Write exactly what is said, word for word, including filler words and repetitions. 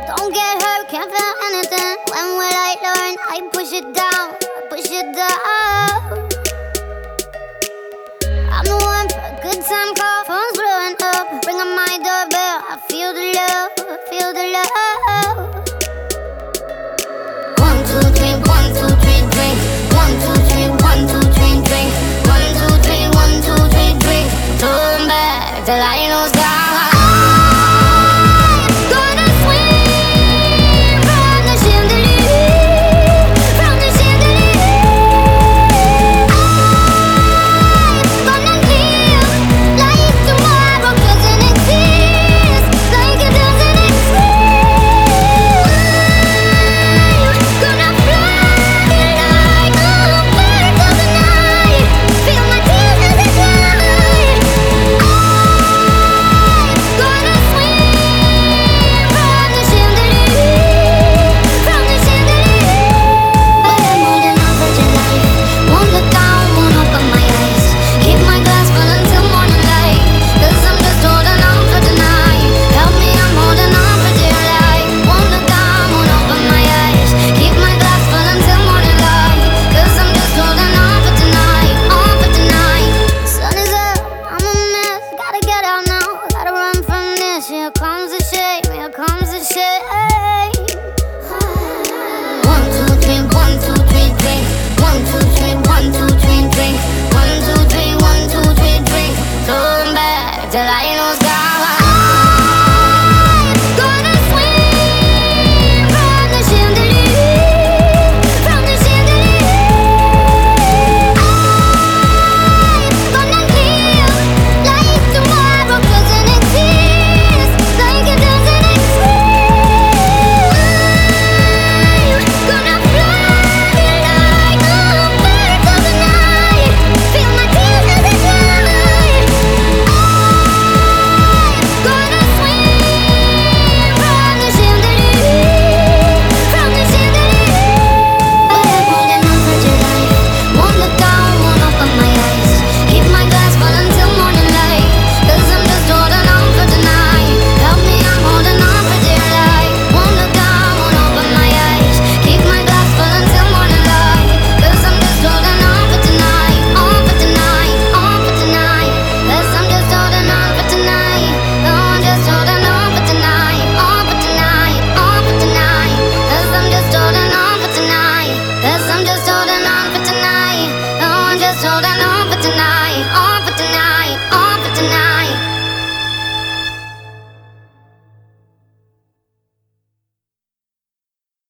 Don't get hurt, can't feel anything. When will I learn? I push it down, push it down. I'm the one for a good time call. Phone's blowing up, ring on my doorbell. I feel the love.